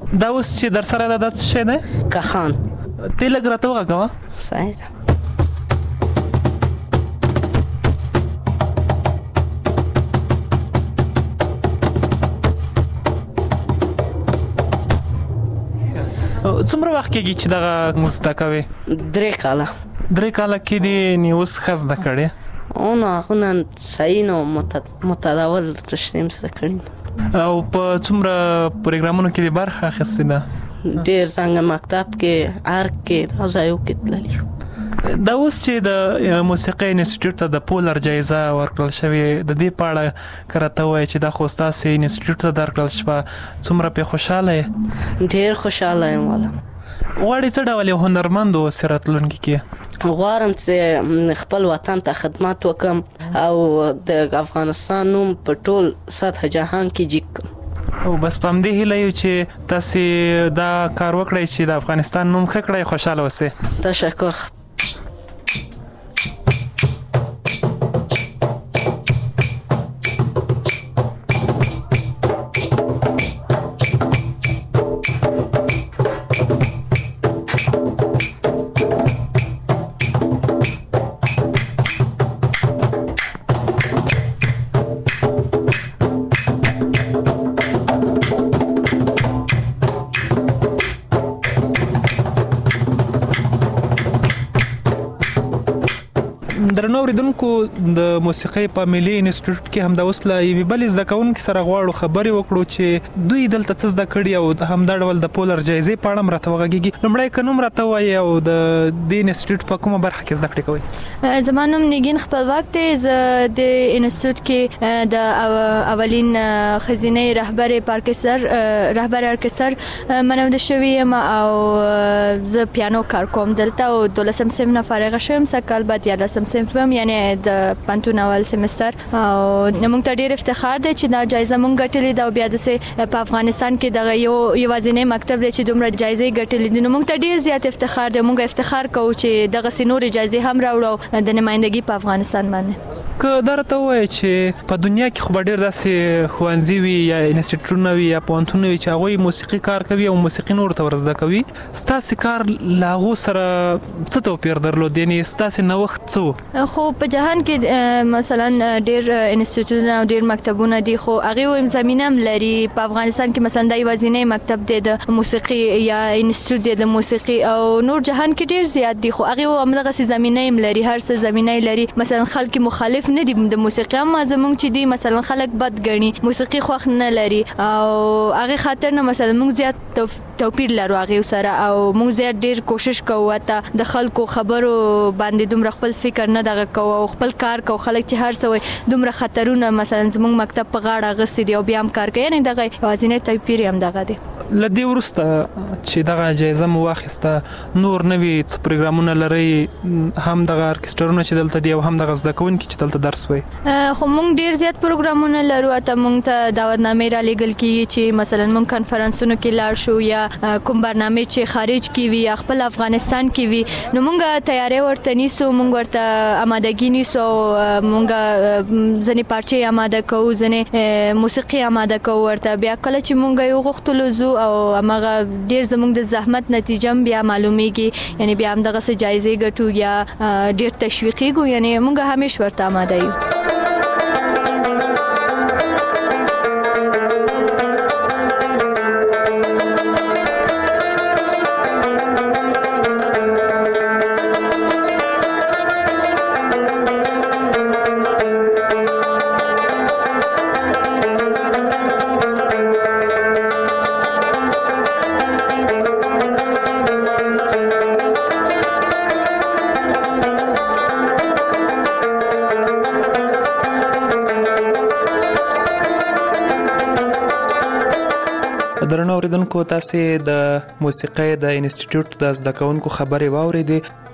دا اوس چې در سره دا څه شی دی؟ کخان. ته لږ راته وغږوه. صحیح ده. څومره وخت کېږي چې دغه زده کوې؟ 3 کاله. 3 کاله کې دې نو اوس ښه زده کړې؟ اون هغه صحیح نو متداول رښتیم زده کړي. او په څومره پروګرامونو کې دې برخه اخیستې ده؟ ډېر څنګه مکتب کې ارګ کې ځایو کې تللی. دا اوس چې د موسیقي انسټیټیوټ ته د پولر جایزه ورکړل شوې د دې په اړه کرته وای چې دا خو ستاسو انسټیټیوټ ته درکړل شوه څومره په خوشاله یې؟ ډېر خوشاله یم والا. غواړې څه ډول یو هنرمند اوسې راتلونکي کې؟ غواړم چې خپل وطن ته خدمت وکم او د افغانستان نوم په ټول سطح جهان کې جګ کړم. او بس په همدې هیله یو چې تاسو دا کار وکړئ چې د افغانستان نوم ښه کړئ، خوشاله اوسئ. تشکر. درنو اوریدونکو، د موسیقۍ په ملي انسټیټیوټ کې هم د اوس لا یوې بلې زده کوونکي سره غواړو خبرې وکړو چې دوی دلته څه زده کړي او همدا ډول د پولر جایزې په اړه هم راته وغږیږي. لومړی که نوم راته ووایي او د دې انسټیټیوټ په کومه برخه کې زده کړې کوئ؟ زما نوم نګین خپلواک دی. زه د انسټیټیوټ کې د اولین ښځینۍ رهبر ارکستر منونده شوې یم او زه پیانو کار کوم دلته او 12 صنف نه فارغه شوم. سکهال بعد 11 صنف یعنی د پنتون اول سمستر او موږ ته ډیر افتخار دی چې دا جایزه موږ ګټلې ده او بیا د په افغانستان کې دغه یوازینی مکتب دی چې دومره جایزې ګټلې دي. نو موږ ته ډیر زیات افتخار دی. موږ افتخار کوو چې دغه سينور جایزې هم راوړو د نمائندګي په افغانستان باندې. که دا راته وایي چې په دنیا کې خو ډیر داسې ښوونځي وي یا انسټیټیوټونه وي یا پوهنتونونه وي چې هغوی موسیقي کار کوي او موسیقي نور ته ورزده کوي، ستاسې کار له هغو سره څه توپیر درلود؟ یعنې ستاسې نوښت څه و؟ خو په جهان کې مثلا ډیر انسټیټیوټونه او ډیر مکتبونه دي خو هغه زمينه هم لري. په افغانستان کې مثلا د یوازینی مکتب دی د موسیقي یا انسټیټیوټ دی د موسیقي او نور جهان کې ډیر زیات دي خو هغه همدغه زمينه هم لري. هر څه زمينه لري. مثلا خلک مخالف نه دي د موسیقي، اما زمونږ چې دي مثلا خلک بد ګڼي، موسیقي خوښ نه لري او هغه خاطر نه مثلا موږ زیات توپیر لرو هغه سره او موږ زیات ډیر کوشش کوو ته د خلکو خبرو باندې دومره خپل فکر نه دغه کوو او خپل کار کوو. خلک چې هر څه دومره خطرونه مثلا زمونږ مکتب په غاړه غسي دي او بیا هم کار کوي. یعنی دغه وازینه توپیر هم دغه دي. لدې ورسته چې دغه جایزه مو واخیسته نور نوي پروګرامونه لري، هم دغه ارکسترونه چې دلته دي او هم دغه زده کوونکي چې دلته درس وایي؟ خو موږ ډیر زیات پروګرامونه لرو. ته موږ ته دعوتنامې را لېږل کیږي چې مثلا موږ کانفرنسونو کې لاړ شو یا کوم برنامه چې خارج کې وي یا خپل افغانستان کې وي نو موږ تیاری ورته نیسو، موږ ورته آمادګي نیسو، موږ ځنې پارچې آماده کوو، ځنې موسیقي آماده کوو ورته. بیا کله چې موږ یو غوښتلو زو او هغه ډیر زموږ د زحمت نتیجه بیا معلومیږي، یعنی بیا هم دغه جایزې ګټو یا ډیر تشویقیږو، یعنی موږ همیشه ورته آماده یو. درنو اوریدونکو، تاسو د موسیقۍ د انسټیټیوټ د زده کوونکو خبرې واوریدې.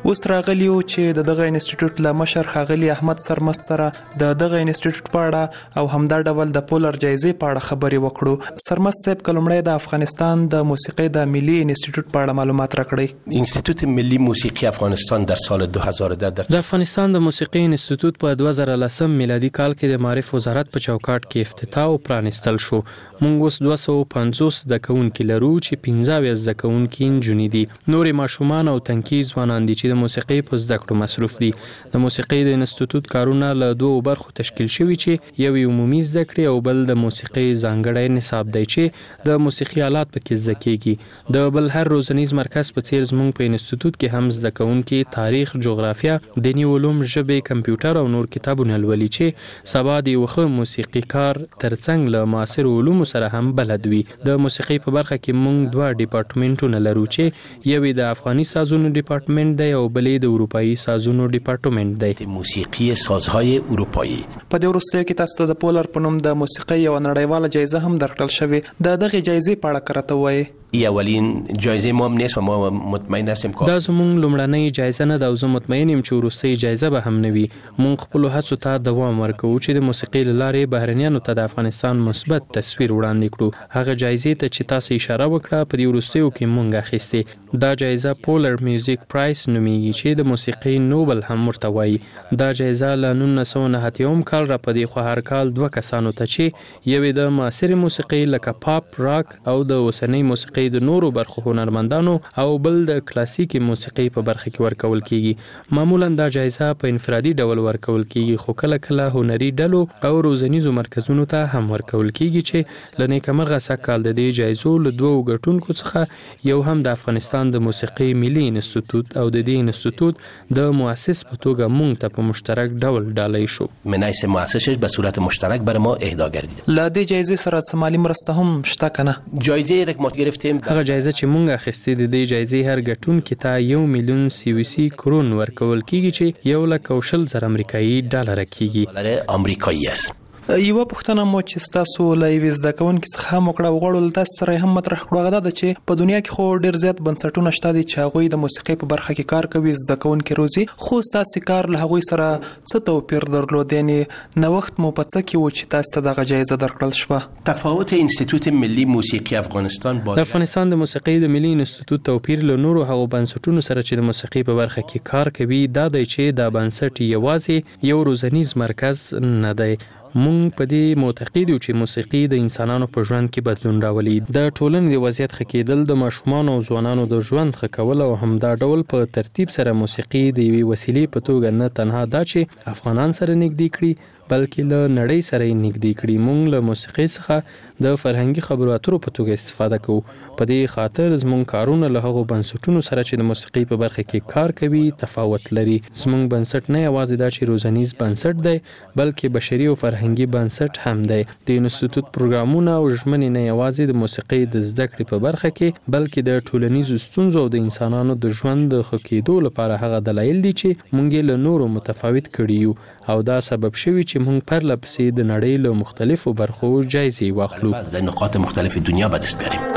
اوس راغلی و چې دغه انسټیټیوټ له مشر ښاغلي احمد سرمس سره دغه انسټیټیوټ په اړه او همدا ډول د پولر جایزې په اړه خبرې وکړو. سرمس صاحب کلمړی د افغانستان د موسیقۍ د ملي انسټیټیوټ په اړه معلومات راکړئ. انسټیټیوټ ملی موسیقی افغانستان در سال 2010 د افغانستان د موسیقۍ انسټیټیوټ په 2010 میلادي کال کې د معارف وزارت په چوکاټ کې افتتاح او پرانستل شو. موږ اوس 250 زده کوونکي لرو چې 15 زده کوونکي نجونې دي. نورې ماشومان او تنکي ځوانان دي چې د موسیقۍ په زده کړو مصروف دي. د موسیقۍ د انسټیټیوټ کارونه له دوه برخو تشکیل شوي چې یو عمومي زده کړې او بل د موسیقۍ ځانګړی نصاب دی چې د موسیقي آلات پکې زده کیږي. د بل هر روزنیز مرکز په څیر زموږ په انسټیټیوټ کې هم زده کوونکي تاریخ، جغرافیا، دیني علوم، ژبې، کمپیوټر او نور کتابونه لولي چې سبا د یو موسیقي کار ترڅنګ له معاصر علومو سره هم بلد وي. د موسیقۍ په برخه کې موږ دوه ډیپارټمنټونه لرو چې یو د افغاني سازونو ډیپارټمنټ دی او بل د اروپایي سازونو ډیپارټمنټ دی. موسیقي سازهای اروپایي. په دې وروستیو کې تاسو ته د پولر په نوم د موسیقۍ یو نړیواله جایزه هم درکړل شوې. دغه جایزې په اړه راته وایي. اولین جایزه ما هم نیست و ما مطمئن هستیم که دا زموږ لومړنۍ جایزه نه ده او زه مطمئن یم چې وروستۍ جایزه به هم نه وي. موږ خپلو هڅو ته دوام ورکوو چې د موسیقۍ له لارې بهرنیانو ته د افغانستان مثبت تصویر وړاندې کړو. هغه جایزې ته چې تاسو اشاره وکړه په دې وروستیو کې موږ اخیستې. دا جایزه پولر میوزیک پرایس نومیږي چې د موسیقۍ نوبل هم ورته وایي. دا جایزه له 1990 کال را پدې خو هر کال دوه کسانو ته چې یو د معاصر موسیقۍ لکه پاپ، راک او د اوسنۍ موسیقۍ د نورو برخو هنرمندانو او بل د کلاسیکي موسیقۍ په برخه کې ورکول کیږي. معمولا دا جایزه په انفرادي ډول ورکول کیږي خو کله کله هنري ډلو او روزنیزو مرکزونو ته هم ورکول کیږي چې له نیکمرغه سږکال د دې جایزو له دوه ګټونکو څخه یو هم د افغانستان د موسیقۍ ملي انسټیټیوټ او د دې انسټیټیوټ د مؤسس په توګه موږ ته په مشترک ډول ډالۍ شو. من حیث مؤسسش به صورت مشترک بر ما اهدا گردید. له دې جایزې سره مالی مرسته هم شته کنه؟ جایزه را ما گرفتیم. هغه جایزه چې مونږ اخیستې د دې جایزې هر ګټونکي ته 1 میلیون CVC کرون ورکول کیږي چې 1,00,000 امریکایي ډالر کیږي. امریکایی است. یوه پوښتنه مو چې تاسو له یوې زده کوونکي څخه هم وکړه وغواړو تاسو سره هم مطرح کړو هغه دا چې په دنیا کې خو ډیر زیات بنسټونه شته دي چې هغوی د موسیقۍ په برخه کې کار کوي، زده کوونکي روزي، خو تاسو کار له هغوی سره څه توپیر درلود؟ یعنې نوښت مو په څه کې و چې تاسو ته دغه جایزه درکړل شوه؟ تفاوت انسټیټیوټ ملی موسیقي افغانستان با د افغانستان د موسیقۍ د ملي انسټیټیوټ توپیر له نورو هغو بنسټونو سره چې د موسیقۍ په برخه کې کار کوي دا دی چې دا بنسټ یوازې یو روزنیز مرکز نه دی. مونږ په دې معتقد یو چې موسیقي د انسانانو په ژوند کې بدلون راولي. د ټولنې د وضعیت ښه کېدل، د ماشومانو او ځوانانو د ژوند ښه کول او همدا ډول په ترتیب سره موسیقي د یوې وسیلې په توګه نه تنها دا چې افغانان سره نږدې کړي بلکې له نړۍ سره یې نږدې کړي. مونږ له موسیقۍ څخه د فرهنګي خبرو اترو په توګه استفاده کوو. په دې خاطر زموږ کارونه له هغو بنسټونو سره چې د موسیقۍ په برخه کې کار کوي تفاوت لري. زموږ بنسټ نه یوازې دا چې روزنیز بنسټ دی بلکې بشري او فرهنګي بنسټ هم دی. د انسټیټیوټ پروګرامونه او ژمنې نه یوازې د موسیقۍ د زده کړې په برخه کې بلکې د ټولنیزو ستونزو او د انسانانو د ژوند د ښه کېدو لپاره هغه دلایل دي چې مونږ یې له نورو متفاوت کړي یو او دا سبب شوی چې مونږ پرله پسې د نړۍ له مختلفو برخو جایزې واخلو. از نقاط مختلف دنیا به دست بیاریم.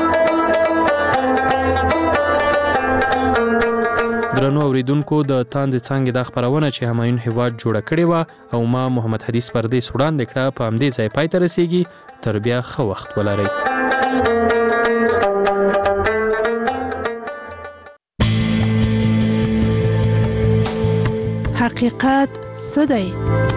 درنو اوریدونکو د تاند څنګه د خبرونه چې همایون هیواد جوړه کړې و او ما محمد حدیث پردیس وړاندې کړه په همدې ځای پای ته رسیږي. تر بیا ښه وخت ولرئ. حقیقت څه دی؟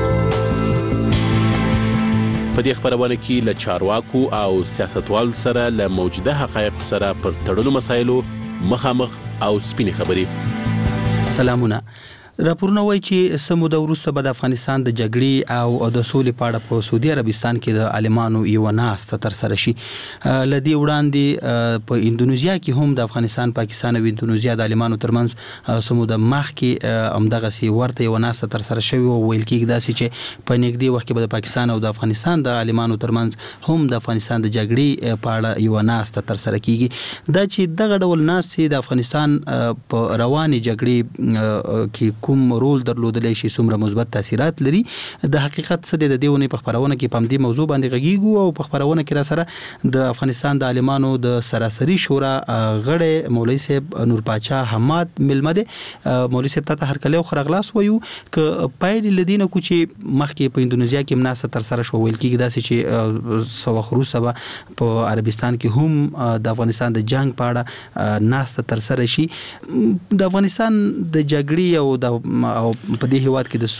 په دې خبرونه کې له چارواکو او سیاستوالو سره له موجوده حقایق سره پر تړلو مسایلو مخامخ او سپینې خبرې. سلامونه. راپورونه وایي چې سمو د وروسته به د افغانستان د جګړې او د سولې په اړه په سعودي عربستان کې د عالمانو یو ناسته ترسره شي. لدی وړاندې په اندونیزیا کې هم د افغانستان، پاکستان او اندونیزیا د عالمانو ترمنځ سمو د مخ کې همدغه سی ورته یو ناسته ترسره شوی او ویل کېږي داسې چې په نږدې وخت کې به د پاکستان او د افغانستان د عالمانو ترمنځ هم د افغانستان د جګړې په اړه یو ناسته ترسره کیږي. دا چې دغه ډول ناستې د افغانستان په رواني جګړې کې کوم رول درلودلی شي څومره مثبت تاثیرات لري د حقیقت څه د دیونه په خبرونه کې پم دې موضوع باندې غږیږو او په خبرونه کې را سره د افغانستان د عالمانو د سراسري شورا غړي مولوي صاحب نور پاچا حماد ملمده مولوي صاحب ته هر کله خو غلاس وایو ک پایل لدینه کو چې مخکې په اندونیزیا کې مناسب تر سره شو ویل کېږي داسې چې سو خروسه په عربستان کې هم د افغانستان د جنگ په اړه ناسته تر سره شي د افغانستان د جګړې او په دې هیواد کې د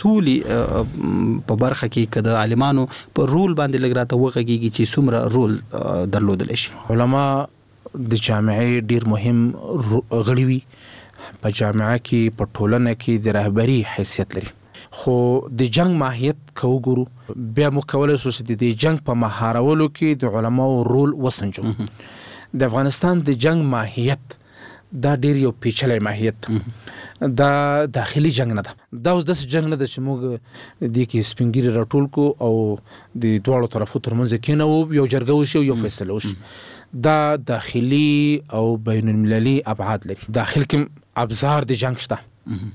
سولې په برخه کې کده عالمانو په رول باندې لګراته وغږیږي چې څومره رول درلودل شي. علما د جامعې ډیر مهم غړي وي په جامعه کې په ټولنه کې د رهبری حیثیت لري خو د جنگ ماهیت کو ګورو بیا مکوله سوسه د جنگ په مهارولو کې د علماو رول وسنجو د افغانستان د جنگ ماهیت دا ډیر یو پیچلې ماهیت دا داخلي جنگ نه ده دا اوس د جنگ نه ده چې موږ د کې سپینګری راټول کو او د دوه طرفو ترمنځ کې نه یو جرګه وشي یو فیصله وشي دا داخلي او بین المللي ابعاد لري داخل کې ابزار د جنگ شته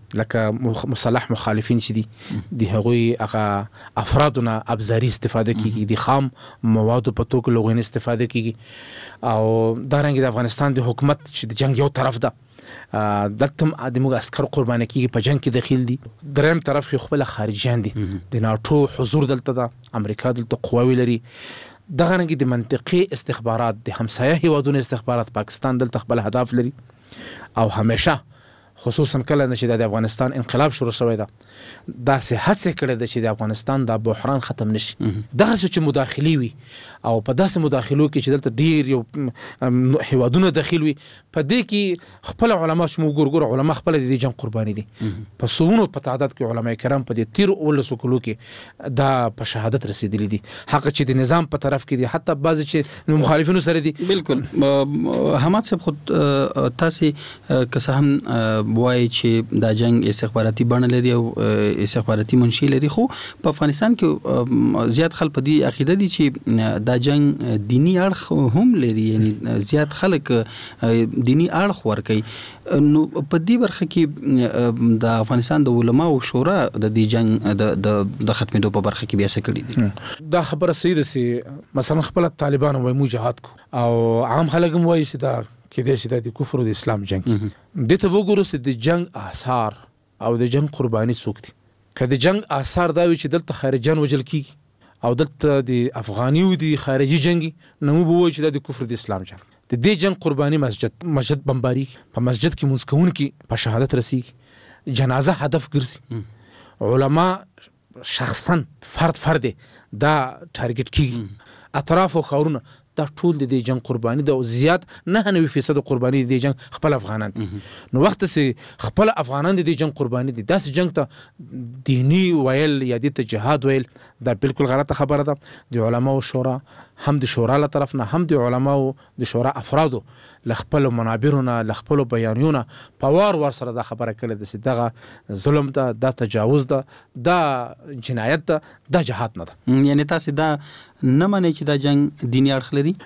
لکه مصالح مخالفین چې دي د هغوی هغه افرادونه ابزاري استفاده کیږي د خام موادو په توګه لغوین استفاده کیږي او دا رنګ د افغانستان د حکومت چې د جنگ یو طرف ده دلته د موږ عسكر قرباني کیږي په جنگ کې داخل دي دریم طرف کې خپل خارجيان دي د ناتو حضور دلته ده امریکا دلته قواوی لري دغه رنګ د منطقي استخبارات د همسایه هیوادونو استخبارات پاکستان دلته خپل هدف لري او همیشه خصوصا کله چې د افغانستان انقلاب شروع شوی ده دا سه هڅه کړې ده چې د افغانستان د بحران ختم نشي دغه چې مداخلي وي او په داسې مداخلو کې چې دلته ډیر یو هیوادونه داخل وي په دې کې خپل علما شمو ګورګور علما خپل د جنگ قرباني دي په سونو په تعداد کې علما کرام په دې تیر اول سکولو کې دا په شهادت رسیدلي دي حق چې د نظام په طرف کې دي حتی بعض چې مخالفینو سره دي بالکل حماد صاحب خود تاسو که هم وایي چې دا جنگ استخباراتي بڼه لري او استخباراتي منشي لري خو په افغانستان کې زیات خلک په دې عقیده دي چې دا جنگ دینی اړخ هم لري یعنی زیات خلک دینی اړخ ورکوي نو په دې برخه کې د افغانستان د علماو شورا د دې جنگ د ختمېدو په برخه کې بیا څه کړی دي دا خبره صحیح ده چې مثلا خپل طالبان وایي مو جهاد کو او عام خلک هم وایي چې دا کې د شته د کفر او د اسلام جنگ د ته وګورو چې د جنگ آثار او د جنگ قرباني څوک دي که د جنگ آثار دا وي چې دلته خارجيان وجل کیږي او دلته د افغاني او د خارجي جنگي نمو به وایي چې د کفر د اسلام جنگ د دې جنگ قرباني مسجد بمباري په مسجد کې منځکون کې په شهادت رسیږي جنازه هدف ګرځي علما شخصا فرد دا ټارګټ کیږي اطراف او خاورونه دا ټول د جنگ قرباني د زیات 99% قرباني د جنگ خپل افغانان دي نو وخت سي خپل افغانان د جنگ قرباني دي داس جنگ ته دینی ویل یا د جهاد ویل دا بالکل غلطه خبره ده د علماو شورا هم د شورا له طرف نه هم د علماو د شورا افرادو لخپل منابرونه لخپل بیانونه پوار ور سره دا خبره کړي د دغه ظلم ده دا تجاوز ده دا جنایت ده دا جهاد نه ده یعنی تاسو دا نه معنی چې دا جنگ دینی اړخ لري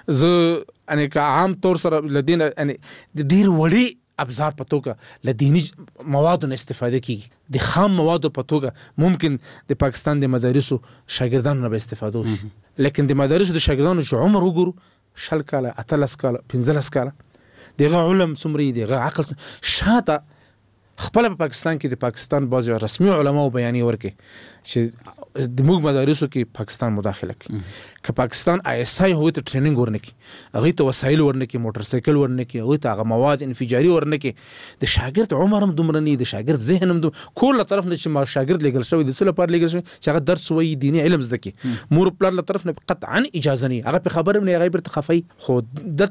زه ان که عام طور سره لدین ان ډیر وړي ابزار په توګه لدینی موادو نه استفاده کیږي د خام موادو په توګه ممکن د پاکستان د مدارسو شاګردانو نه به استفاده وشي لیکن د مدارسو د شاګردانو چې عمر وګورو شل کاله اتلس کاله 15 کاله دغه علم څومره دغه عقل شاته خپل په پاکستان کې د پاکستان بعض رسمي علماو بیانې ورکړي چې د موږ مدارسو کې پاکستان مداخله کوي که پاکستان ISI هو ته ټریننګ ورنکي هغه ته وسایل ورنکي موټر سایکل ورنکي هغه ته هغه مواد انفجاري ورنکي د شاګرد عمر هم دومره نه د شاګرد ذهن هم کول طرف نه چې ما شاګرد لګل شوی د سره پر لګل شوی چې هغه درس وایي دینی علم زده کی مور پلار له طرف نه قطعا اجازه نه هغه په خبره نه غیبر تخفي خو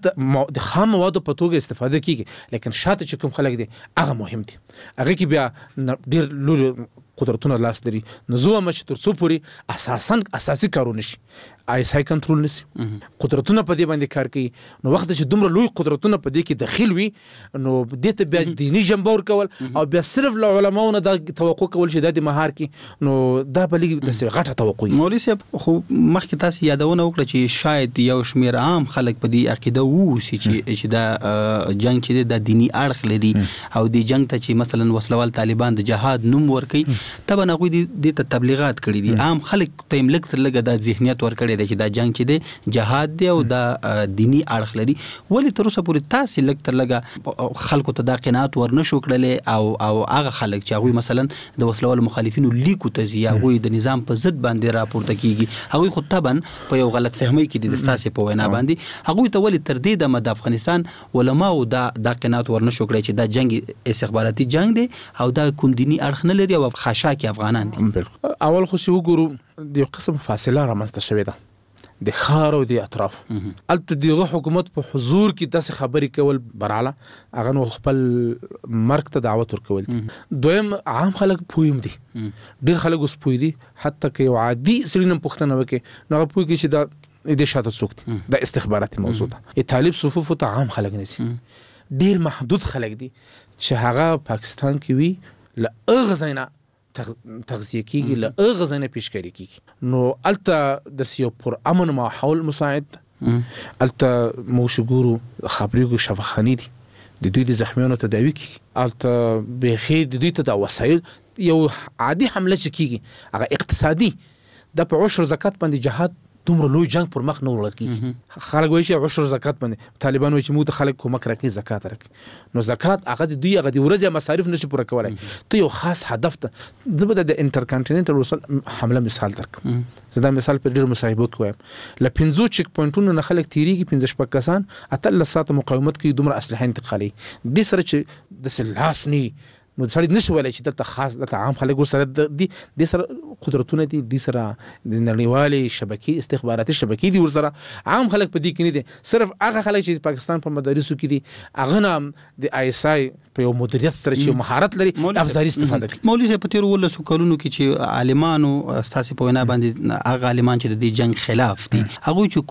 د خام مواد په توګه استفاده کیږي لیکن شاته چې کوم خلک دي هغه مهم دي هغه کې بیا ډیر لور قدرتونه لاس لري نو زه مچ تر څو پوری اساسي کارونه شي آیسای کنټرول نسی قدرتونه په دې باندې کار کوي نو وخت چې دومره لوی قدرتونه په دې کې دخیل وي نو دې ته بیا دینی جنبور کول او بیا صرف له علماو نه د توقع کول چې د مهار کې نو دا بلې د غټه توقع مولوی صاحب خو مخکې تاسو یادونه وکړه چې شاید یو شمیر عام خلک په دې عقیده ووسی چې دا جنگ چې د دینی اړخ لري او د جنگ ته چې مثلا وسلوال طالبان د جهاد نوم ورکي تبه نه غوي د تبلیغات کړي دي عام خلک ته ملک تر لګه د ذهنیت ورکړي دي چې دا جنگ چې دی جهاد دی او د دینی اړخ لري ولې تر اوسه پورې تاسو لګ تر لګه خلکو ته دا قناعت ورنشو کړل او هغه خلک چې هغه مثلا د وسلوال مخالفینو لیکو ته زی هغه د نظام په ضد باندې راپورته کیږي هغه خو طبعا په یو غلط فهمي کې د ستاسو په وینا باندې هغه ته ولې تر دې د افغانستان علما او دا قناعت ورنشو کړی چې دا جنگ استخباراتي جنگ دی او دا کوم دینی اړخ نه لري او خاشاکي افغانان دي اول خو شو ګورو د قسم فاصله رامنځته شوې ده د خار او د اطراف الته دغه حکومت په حضور کې داسې خبرې کول براله هغه نو خپل مرګ ته دعوت ورکول دویم عام خلک پویم دي ډیر خلک اوس پوي دي حتی که یو عادي سړی نه پوښتنه وکړي نو هغه پوي کې چې دا د شاته څوک دي د استخباراتي موضوع ده طالب صفوف ته عام خلک نسی ډیر محدود خلک دي چې هغه پاکستان کې وي له اغزینا تغذیه کیږي له اغزنه پیشکاری کیږي نو الته د سیو پر امن ماحول مساعد الته موشګورو خبريګو شفاخاني دي د دوی د زخمیانو تداوی کیږي الته به د دوی ته د وسایل یو عادي حمله کیږي هغه اقتصادي د په عشر زکات باندې جهاد دومره لوی جنگ پر مخ نه وړل کیږي خلک وایي چې عشر زکات باندې طالبان وایي چې موږ ته خلک کومک راکړي زکات راکړي نو زکات هغه د دوی هغه د ورځې مصارف نشي پوره کولای ته یو خاص هدف ته زبده د انټرکانټیننټل وصل حمله مثال درکم زدا مثال په ډیر مصاحبو کې وایم ل 15 چک پوینټونو نه خلک تیریږي 15 شپږ کسان اتل ساته مقاومت کوي دومره اسلحه انتقالي د سره چې د سلاسني نو سړی نشي ویلای چې دلته خاص دلته عام خلک سره د سره قدرتونه دي د سره د نړیوالې شبکې استخباراتي شبکې دي ورسره عام خلک په دې کې نه دي صرف هغه خلک چې پاکستان په مدارسو کې دي هغه نام د آیسای په یو مدیریت سره چې مهارت لري افزاري استفاده کوي مولوی صاحب په تیر ولسو کلونو کې چې عالمانو تاسو په وینا باندې هغه عالمان چې د جنگ خلاف دي هغه چې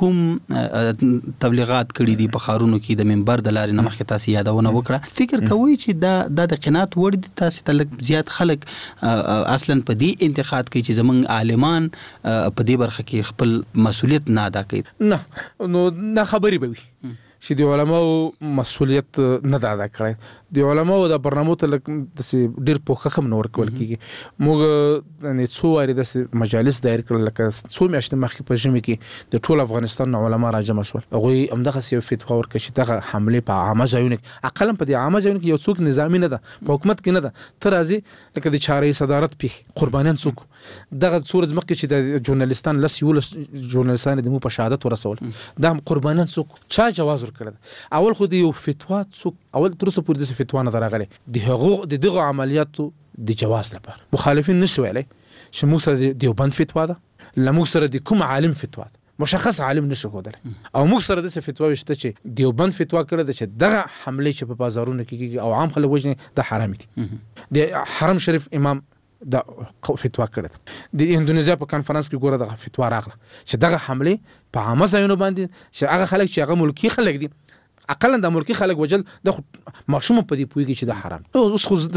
کوم تبلیغات کړي دي په خارونو کې د منبر د لارې نه مخکې تاسو یادونه وکړه فکر کوي چې دا د قناعت وړ دي تاسو ته زیات خلک اصلا په دې انتقاد کوي چې زمونږ عالمان په دې برخه کې خپل مسؤلیت نه ادا کوي نه نو نه خبري به وي چې د علماو مسؤلیت نه ادا کړي د علماو د برنامو ته د ډیر پوښښ کم نور کول کیږي موږ نه څو واري د مجالس دایر کړل لکه څو میاشتې مخکې په ژمي کې د ټول افغانستان علما راجم شول هغه همدغه یو فتوا ورکړي چې دغه حمله په عامه ځایونو کې اقل په دې عامه ځایونو کې یو څوک نظامی نه ده په حکومت کې نه ده تر ازي لکه د چارې صدارت په قربانیان څوک دغه څورز مخکې چې د ژورنالستان لسیول ژورنالستان د مو په شهادت ورسول دا قربانیان څوک چا جواز ورکړل اول خو د یو فتوا څوک اول تر اوسه پورې د فتوا نه راغله دغه عملیاتو د جواز لپاره مخالفین نشو ویلي چې موږ سره د دیوبند فتوا ده لموږ سره د کوم عالم فتوا ده مشخص عالم نشو کولای او موږ سره د فتوا وشته چې دیوبند فتوا کړه چې دغه حمله چې په بازارونو کې او عام خلک وژني د حرام دي د حرم شریف امام دا فتوا کړه د اندونیزیا په کانفرنس کې ګوره دغه فتوا راغله چې دغه حمله په عامه ځایونو باندې چې هغه خلک چې هغه ملکی خلک دي اقلا د ملکی خلک وجل د ماشوم په دې پویږي چې د حرام اوس خو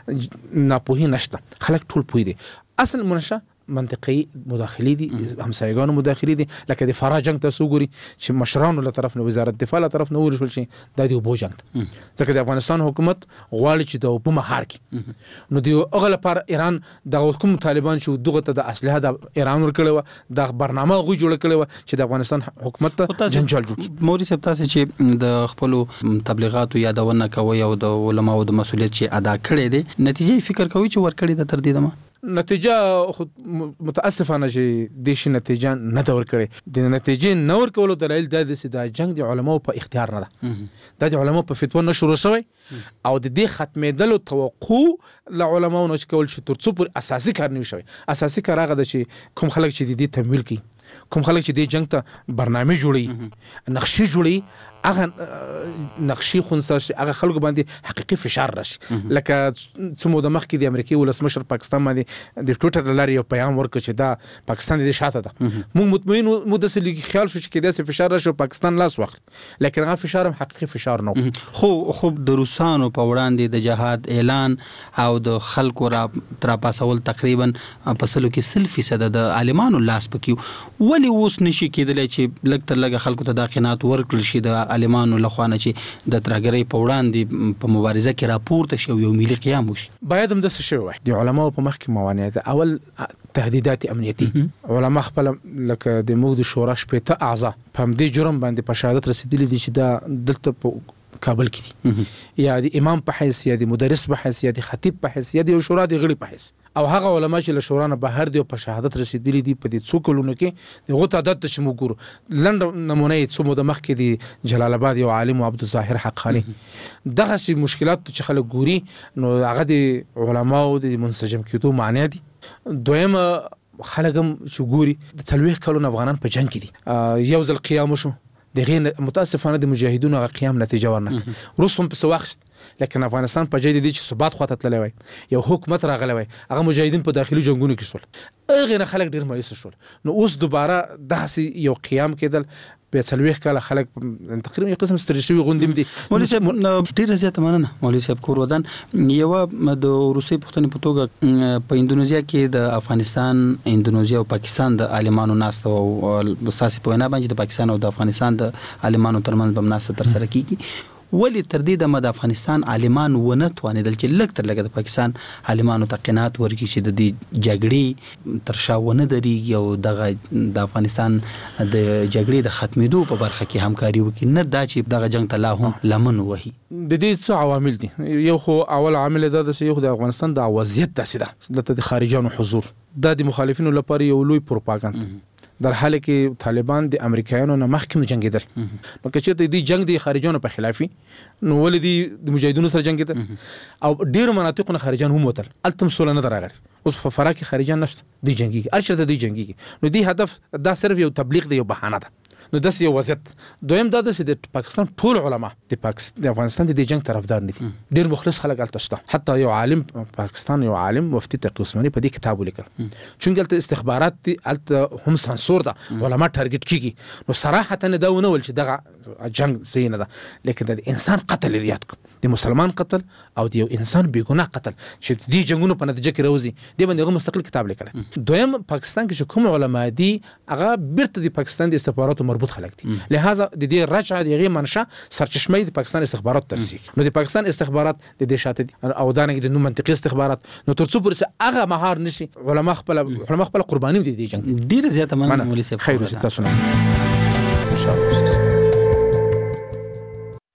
د ناپوهي نشته خلک ټول پوي دي اصل منشه منطقي مداخلي دي همسایګانو مداخلي دي لکه د فرا جنگ ته وګوري چې مشرانو له طرف نه وزارت دفاع له طرف نه ورشول شي د دې وبو جنگ ځکه د افغانستان حکومت غواړي چې د وبو مهار کړي نو دی اغل پر ایران د حکومت طالبان شو دغه ته د اسلحه د ایران ورکړو د برنامه غوي جوړ کړو چې د افغانستان حکومت ته جنجال جوړ موري صاحب تاسو چې د خپل تبلیغاتو یادونه کوي او د علماو د مسؤلیت چې ادا کړي دي نتیجه فکر کوي چې ورکړي د تر دې دمه نتیجه خود متاسفانه چې د شي نتیجه نه دا ورکړي د نتیجې نه ورکولو دلایل د د جنگ د علماو په اختیار نه ده د علماو په فتوا نه شروع شوی او د دې ختمېدلو توقع ل علماو نه کول چې تر څو پر اساسي کار نه شوی اساسي کار هغه د چې کوم خلک چې د دې تمویل کوي کوم خلک چې د جنگ ته برنامه جوړي نقشې جوړي هغه نقشي خونسا شي هغه خلکو باندې حقيقي فشار راشي لکه څومره د مخ کې د امریکای ولسمشر پاکستان باندې د ټویټر لاري یو پیغام ورکړ چې دا پاکستان د شاته ده موږ مطمئن مو د سلګي خیال شو چې کېداسه فشار راشي پاکستان لاس واخلي لیکن هغه فشار هم حقيقي فشار نه خو د روسانو په وړاندې د جهاد اعلان او د خلکو را تر پاسول تقریبا په سلو کې 100% د عالمانو لاس پکې ولی اوس نشي کېدلی چې لږ تر لږه خلکو ته دا قناعت ورکړل شي د عالمانو لخوانه چې د ترګرۍ په وړاندې په مبارزه کې راپورته شي یو ملي قیام وشي باید هم د څه شی وای د علماو په مخ کې موانع اول تهدیدات امنیتي علما خپل لکه د موږ د شورا شپږ اعضاء په دې جرم باندې په شهادت رسیدلي دي چې دا دلته په کابل کې دي یا د امام په حیث یا د مدرس په حیث یا د خطیب په حیث یا د شورا د غړي په حیث او هغه علما چې له شورا نه بهر دی په شهادت رسیدلي دي په دې څو کلونو کې دغه تعداد ته چې موږ ګورو لنډ نمونه یې څو د مخ کې دی جلال آباد یو عالم عبد الظاهر حقانی دغه شی مشکلات چې خلک ګوري نو هغه د علماو د منسجم کېدو معنی دي دویم خلک هم چې ګوري د 30 کلونو افغانان په جنگ کې دي یو ځل قیام شو دغه متاسفانه د مجاهدونو غ قیام نتیجه ورنه روس هم په سواخت لیکن افغانستان په جدي دي چې ثبات خواته تللی وای یو حکومت راغلی وای هغه مجاهدین په داخلي جنگونو کې شول هغه نه خلک ډیر مایوس شول نو اوس دوباره داسې یو قیام کېدل په 30 کال خلک تقریبا یو قسم سترشوي غوندیم دي مولوی صاحب ډیر زیات مننه مولوی صاحب کور ودان یو د روسي پښتنې په توګه په اندونیزیا کې د افغانستان اندونیزیا او پاکستان د عالمانو ناست او مستاسي په وینا باندې د پاکستان او د افغانستان د عالمانو ترمنځ بم ناست تر سره کیږي ولی تر دې د مد افغانستان عالمان ونه توانیدل چې لږ تر لږه د پاکستان عالمانو ته قناعت ورکړي چې د دې جګړې تر شا ونه درېږي او د افغانستان د جګړې د ختمېدو په برخه کې همکاري وکړي نه دا چې دغه جنگ ته لا هم لمن وهي د دې څه عوامل دي یو خو اول عامل دا چې یو د افغانستان د وضعیت داسې ده د خارجانو حضور دا د مخالفینو لپاره یو لوی پروپاګاندا در حال کې طالبان د امریکایانو نه مخکې جنگیدل نو که چېرته دې جنگ د خارجانو په خلافي نو ولې د مجاهدونو سره جنگیدل او ډیرو مناطقونو خارجان هم وتل التم سول نه راغلي اوس په فرا کې خارجان نشته دی جنگيږي ارشد دی جنگيږي نو دی هدف دا صرف یو تبلیغ دی یو بهانه ده نو داس یو وضعیت دویم دا چې د پاکستان ټول علما د افغانستان د جنگ طرفدار نه دي ډیر مخلص خلک الته شته حتی یو عالم پاکستان یو عالم مفتي تقی عثماني په دې کتاب ولیکل چونګه استخبارات دي الته هم سانسور ده علما ټارګټ کیږي نو صراحه دا ونه ول چې دغه جنگ زینه ده لیکن د انسان قتل ریاض د مسلمان قتل او د یو انسان بیګناه قتل چې دې جنگونو په نتیجه کې راوځي د باندې مستقل کتاب لیکل دویم پاکستان کې کوم علما دي هغه بیرته د پاکستان د استخباراتو مربوط خلک دي لہذا د دې رجعه دغه منشأ سرچشمه د پاکستان استخبارات ترسي نو د پاکستان استخبارات د دې شاته او دانګ د نو منطقي استخبارات نو تر څو پرسه هغه مهار نشي علما خپل قرباني دي د جنگ ډیر زیاته مننه مولوی صاحب خیر تاسو نه